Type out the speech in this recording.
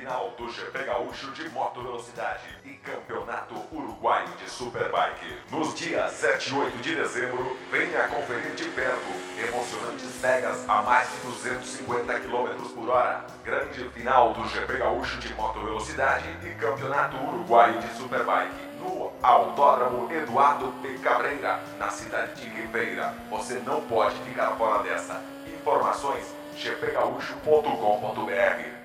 final do GP Gaúcho de Moto Velocidade e Campeonato Uruguaio de Superbike. Nos dias 7 e 8 de dezembro, venha conferir de perto emocionantes cegas a mais de 250 km por hora. Grande final do GP Gaúcho de Moto Velocidade e Campeonato Uruguaio de Superbike no Autódromo Eduardo P. Cabreira, na cidade de Ribeira. Você não pode ficar fora dessa. Informações gpgaúcho.com.br